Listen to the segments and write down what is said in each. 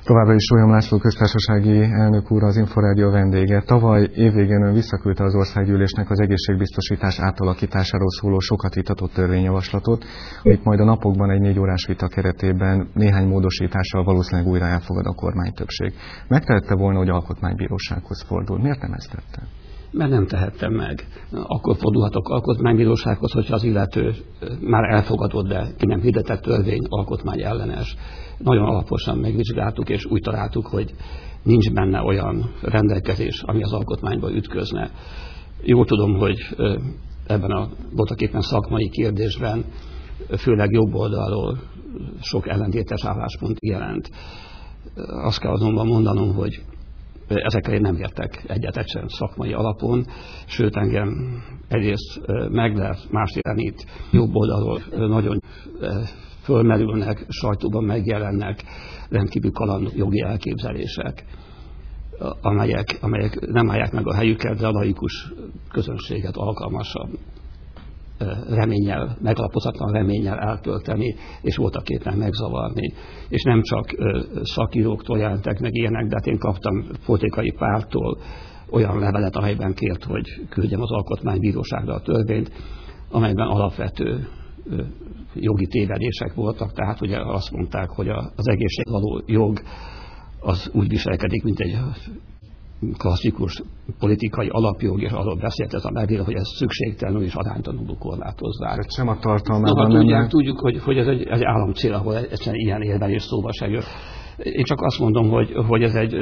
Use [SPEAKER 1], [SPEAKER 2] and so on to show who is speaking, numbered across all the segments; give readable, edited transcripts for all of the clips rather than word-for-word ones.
[SPEAKER 1] Továbbra is Sólyom László köztársasági elnök úr, az Inforádió vendége. Tavaly évvégén ön visszaküldte az országgyűlésnek az egészségbiztosítás átalakításáról szóló sokat vitatott törvényjavaslatot, amit majd a napokban egy 4 órás vita keretében néhány módosítással valószínűleg újra elfogad a kormánytöbbség. Megtehette volna, hogy alkotmánybírósághoz fordul. Miért nem ezt tette?
[SPEAKER 2] Mert nem tehettem meg. Akkor fordulhatok alkotmánybírósághoz, hogyha az illető már elfogadott, de ki nem hirdetett törvény alkotmány ellenes. Nagyon alaposan megvizsgáltuk, és úgy találtuk, hogy nincs benne olyan rendelkezés, ami az alkotmányba ütközne. Jól tudom, hogy ebben a voltaképpen szakmai kérdésben, főleg jobb oldalról sok ellentétes álláspont jelent. Azt kell azonban mondanom, hogy ezekkel én nem értek egyet sem szakmai alapon, sőt engem egyrészt meglep, másrészt itt jobb oldalról nagyon fölmerülnek, sajtóban megjelennek rendkívül kaland jogi elképzelések, amelyek nem állják meg a helyüket, de a laikus közönséget alkalmasabb reménnyel, megalapozatlan reménnyel eltölteni, és voltaképpen megzavarni. És nem csak szakíróktól jelentek meg ilyenek, de hát én kaptam politikai párttól olyan levelet, amelyben kért, hogy küldjem az alkotmánybíróságra a törvényt, amelyben alapvető jogi tévedések voltak, tehát ugye azt mondták, hogy az egészség való jog az úgy viselkedik, mint egy klasszikus politikai alapjog, és arról beszélt ez a megbíró, hogy ez szükségtelenül és aránytalanul korlátozzák.
[SPEAKER 1] Tehát sem a tartalmában nem.
[SPEAKER 2] Tudjuk, hogy ez egy államcél, ahol egyszerűen ilyen érvelés szóba se jön. Én csak azt mondom, hogy ez egy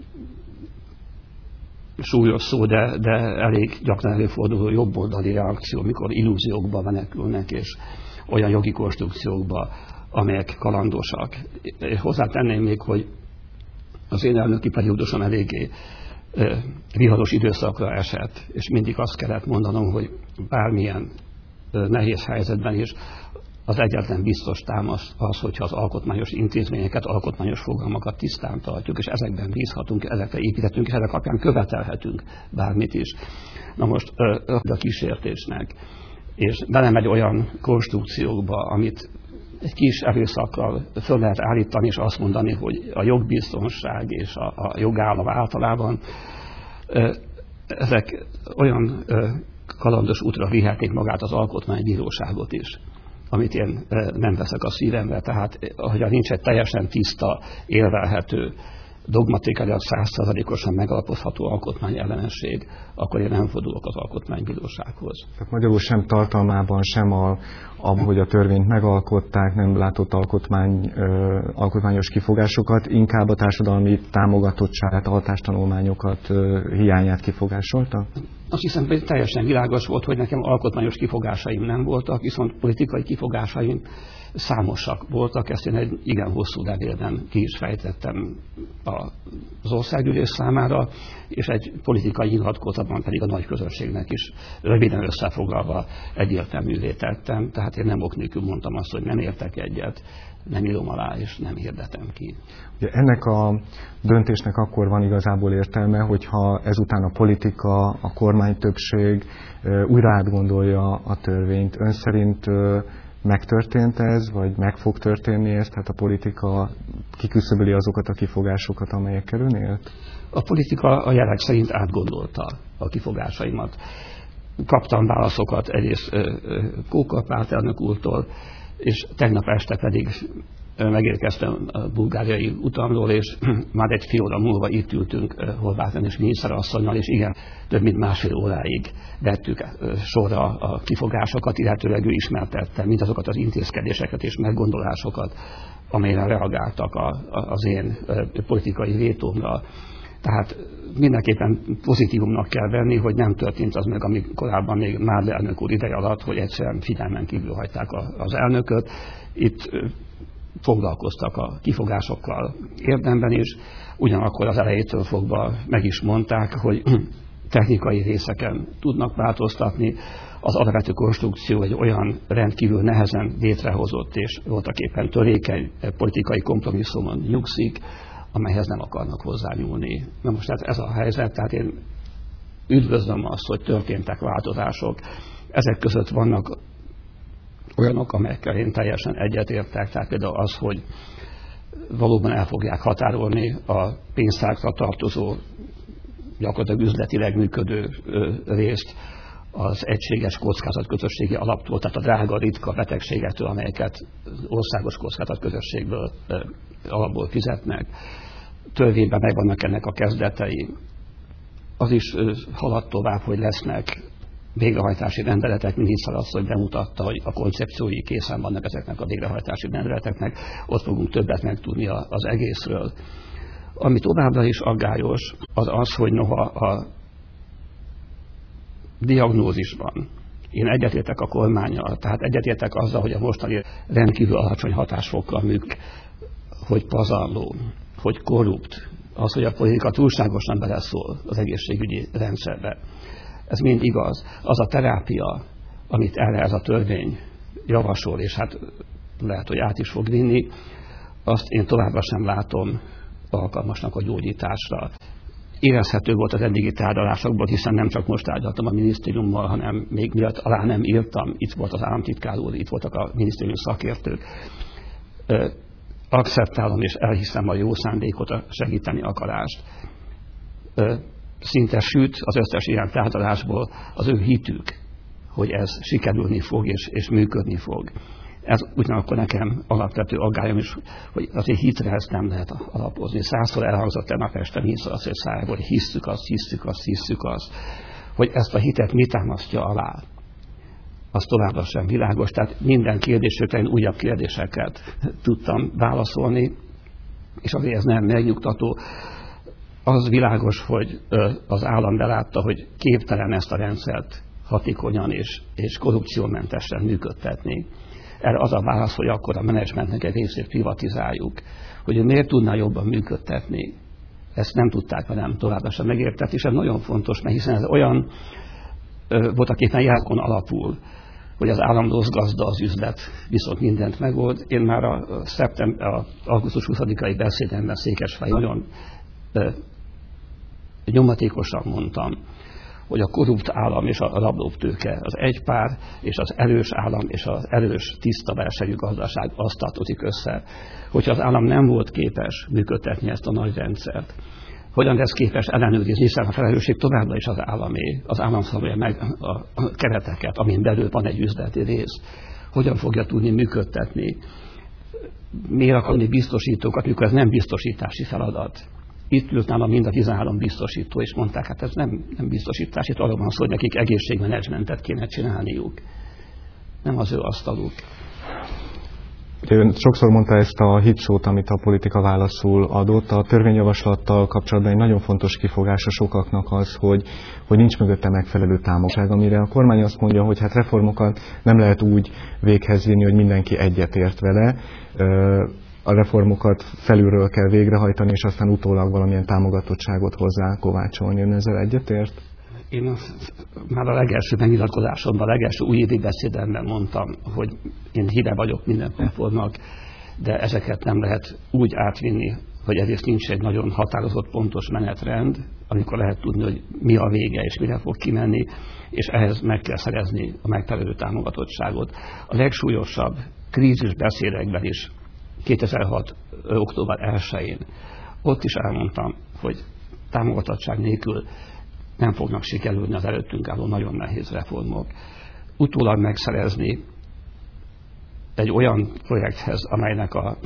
[SPEAKER 2] súlyos szó, de elég gyakran előforduló jobboldali reakció, mikor illúziókba menekülnek, és olyan jogi konstrukciókba, amelyek kalandosak. Hozzátenném még, hogy az én elnöki periódusom eléggé viharos időszakra esett, és mindig azt kellett mondanom, hogy bármilyen nehéz helyzetben is az egyetlen biztos támasz az, hogyha az alkotmányos intézményeket, alkotmányos fogalmakat tisztán tartjuk, és ezekben bízhatunk, ezekre építhetünk, ezek alapján követelhetünk bármit is. Na most a kísértésnek, és belemegy olyan konstrukciókba, amit egy kis erőszakkal föl lehet állítani, és azt mondani, hogy a jogbiztonság és a jogállam általában ezek olyan kalandos útra vihetik magát az alkotmánybíróságot is, amit én nem veszek a szívembe. Tehát, hogyha nincs egy teljesen tiszta, élvelhető, dogmatikailag 100%-osan megalapozható alkotmányellenesség, akkor én nem fordulok az alkotmánybírósághoz.
[SPEAKER 1] Tehát magyarul sem tartalmában, sem abban, hogy a törvényt megalkották, nem látott alkotmányos kifogásokat, inkább a társadalmi támogatottságát, hatástanulmányokat, hiányát kifogásolta?
[SPEAKER 2] Azt hiszem, hogy teljesen világos volt, hogy nekem alkotmányos kifogásaim nem voltak, viszont politikai kifogásaim számosak voltak, ezt én egy igen hosszú levélben ki is fejtettem az országgyűlés számára, és egy politikai nyilatkozatban pedig a nagy közönségnek is röviden összefoglalva egyértelművé tettem, tehát én nem ok nélkül mondtam azt, hogy nem értek egyet, nem írom alá és nem hirdetem ki.
[SPEAKER 1] Ugye ennek a döntésnek akkor van igazából értelme, hogyha ezután a politika, a kormánytöbbség újra átgondolja a törvényt. Ön szerint megtörtént ez, vagy meg fog történni ez? Tehát a politika kiküszöböli azokat a kifogásokat, amelyekkel ön élt?
[SPEAKER 2] A politika a jelek szerint átgondolta a kifogásaimat. Kaptam válaszokat egyrészt Kóka pártelnök úrtól, és tegnap este pedig megérkeztem a bulgáriai utamról, és már egy fél óra múlva itt ültünk Horváth és miniszterasszonnyal, és igen, több mint másfél óráig vettük sorra a kifogásokat, illetőleg ő ismertette mindazokat az intézkedéseket és meggondolásokat, amelyre reagáltak az én politikai vétómra. Tehát mindenképpen pozitívumnak kell venni, hogy nem történt az meg, ami korábban még Mádl elnök úr ideje alatt, hogy egyszerűen figyelmen kívül hagyták az elnököt. Itt foglalkoztak a kifogásokkal érdemben is, ugyanakkor az elejétől fogva meg is mondták, hogy technikai részeken tudnak változtatni. Az alapvető konstrukció egy olyan rendkívül nehezen létrehozott és voltaképpen törékeny politikai kompromisszumon nyugszik, amelyhez nem akarnak hozzányúlni. Na most ez a helyzet, tehát én üdvözlöm azt, hogy történtek változások. Ezek között vannak olyanok, amelyekkel én teljesen egyetértek, tehát például az, hogy valóban el fogják határolni a pénztárcra tartozó, gyakorlatilag üzletileg működő részt az egységes kockázatközösségi alaptól, tehát a drága, ritka betegségektől, amelyeket országos kockázatközösségből alapból fizetnek. Törvényben megvannak ennek a kezdetei. Az is halad tovább, hogy lesznek végrehajtási rendeletek, miniszterasszony bemutatta, hogy a koncepciói készen vannak ezeknek a végrehajtási rendeleteknek, ott fogunk többet megtudni az egészről. Ami továbbra is aggályos, az az, hogy noha a diagnózisban én egyetértek a kormánnyal, tehát egyetértek azzal, hogy a mostani rendkívül alacsony hatásfokkal működik, hogy pazarló, hogy korrupt, az, hogy a politika túlságosan beleszól az egészségügyi rendszerbe. Ez mind igaz. Az a terápia, amit erre ez a törvény javasol, és hát lehet, hogy át is fog vinni, azt én továbbra sem látom alkalmasnak a gyógyításra. Érezhető volt az eddigi tárgyalásokból, hiszen nem csak most tárgyaltam a minisztériummal, hanem még miatt alá nem írtam, itt volt az államtitkár úr, itt voltak a minisztérium szakértők. Akceptálom és elhiszem a jó szándékot, a segíteni akarást. Szinte süt az összes ilyen tárgyalásból az ő hitük, hogy ez sikerülni fog és működni fog. Ez ugyanakkor nekem alapvető aggályom is, hogy azért hitre ezt nem lehet alapozni. 100-szor elhangzott tegnap este miniszterasszony, hogy hisszük azt. Hogy ezt a hitet mi támasztja alá, az továbbra sem világos. Tehát minden kérdésükre én újabb kérdéseket tudtam válaszolni, és azért ez nem megnyugtató. Az világos, hogy az állam belátta, hogy képtelen ezt a rendszert hatékonyan és korrupciómentesen működtetni. Erre az a válasz, hogy akkor a menedzsmentnek egy részét privatizáljuk. Hogy miért tudná jobban működtetni. Ezt nem tudták velem továbbra sem megérteni, és ez nagyon fontos, mert hiszen ez olyan voltak éppen jelkon alapul, hogy az állam rossz gazda, az üzlet viszont mindent megold. Én már a augusztus 20-ai beszédemben Székesfehérváron nagyon nyomatékosan mondtam, hogy a korrupt állam és a rablótőke az egy pár, és az erős állam és az erős, tiszta versenyű gazdaság azt tartozik össze. Hogyha az állam nem volt képes működtetni ezt a nagy rendszert, hogyan lesz képes ellenőrizni, hiszen a felelősség továbbra is az államé. Az állam szabja meg a kereteket, amin belül van egy üzleti rész. Hogyan fogja tudni működtetni? Miért akarni biztosítókat, mikor ez nem biztosítási feladat? Itt ült nálam mind a 13 biztosító, és mondták, hát ez nem biztosítás, itt arról van szó, hogy nekik egészségmenedzsmentet kéne csinálniuk. Nem az ő asztaluk.
[SPEAKER 1] Ön sokszor mondta ezt a hitsót, amit a politika válaszul adott. A törvényjavaslattal kapcsolatban egy nagyon fontos kifogása sokaknak az, hogy nincs mögötte megfelelő támogatás, amire a kormány azt mondja, hogy hát reformokat nem lehet úgy véghez vinni, hogy mindenki egyetért vele. A reformokat felülről kell végrehajtani, és aztán utólag valamilyen támogatottságot hozzá kovácsolni. Ön ezzel egyetért?
[SPEAKER 2] Én már a legelső megnyilatkozásomban, a legelső újévi beszédemben mondtam, hogy én híve vagyok minden reformnak, de ezeket nem lehet úgy átvinni, hogy egyrészt nincs egy nagyon határozott, pontos menetrend, amikor lehet tudni, hogy mi a vége és mire fog kimenni, és ehhez meg kell szerezni a megfelelő támogatottságot. A legsúlyosabb krízis beszédekben is 2006. október 1-én ott is elmondtam, hogy támogatottság nélkül nem fognak sikerülni az előttünk álló nagyon nehéz reformok. Utólag megszerezni egy olyan projekthez, amelynek a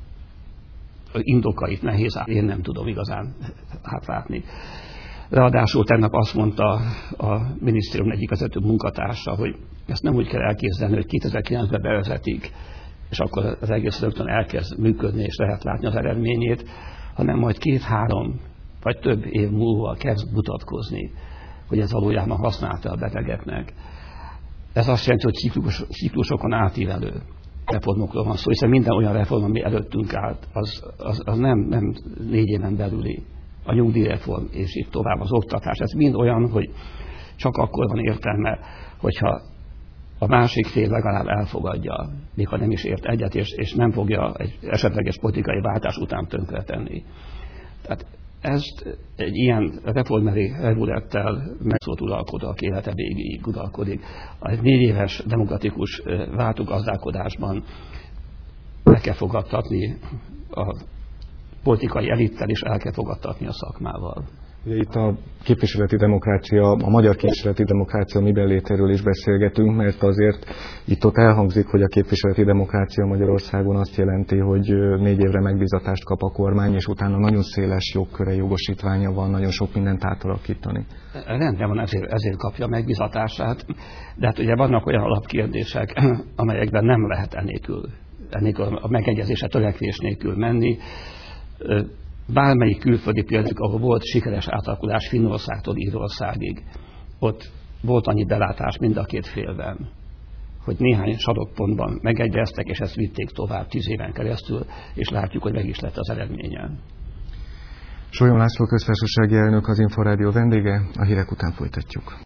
[SPEAKER 2] indokait nehéz, én nem tudom igazán átlátni. Ráadásul tegnap azt mondta a minisztérium egyik vezető munkatársa, hogy ezt nem úgy kell elképzelni, hogy 2009-ben bevezetik, és akkor az egész rögtön elkezd működni, és lehet látni az eredményét, hanem majd 2-3 vagy több év múlva kezd mutatkozni, hogy ez valójában használta a betegeknek. Ez azt jelenti, hogy ciklusokon átívelő reformokról van szó, hiszen minden olyan reform, ami előttünk állt, az nem 4 éven belüli. A nyugdíjreform, és itt tovább az oktatás, ez mind olyan, hogy csak akkor van értelme, hogyha a másik fél legalább elfogadja, még ha nem is ért egyet, és nem fogja egy esetleges politikai váltás után tönkretenni. Tehát ezt egy ilyen reformeri revulettel megszólt uralkodó, aki élete végéig uralkodik. A 4 éves demokratikus váltógazdálkodásban le kell fogadtatni a politikai elittel is el kell fogadtatni a szakmával.
[SPEAKER 1] Ugye itt a képviseleti demokrácia, a magyar képviseleti demokrácia miben létéről is beszélgetünk, mert azért itt-ott elhangzik, hogy a képviseleti demokrácia Magyarországon azt jelenti, hogy 4 évre megbízatást kap a kormány, és utána nagyon széles jogköre, jogosítványa van, nagyon sok mindent átalakítani.
[SPEAKER 2] Rendben van, ezért kapja a megbízatását, de hát ugye vannak olyan alapkérdések, amelyekben nem lehet enélkül a megegyezése törekvés nélkül menni. Bármelyik külföldi példák, ahol volt sikeres átalakulás Finnországtól Írországig, ott volt annyi belátás mind a két félben, hogy néhány sarokpontban megegyeztek, és ezt vitték tovább 10 éven keresztül, és látjuk, hogy meg is lett az eredménye.
[SPEAKER 1] Sólyom László köztársasági elnök, az Inforádió vendége, a hírek után folytatjuk.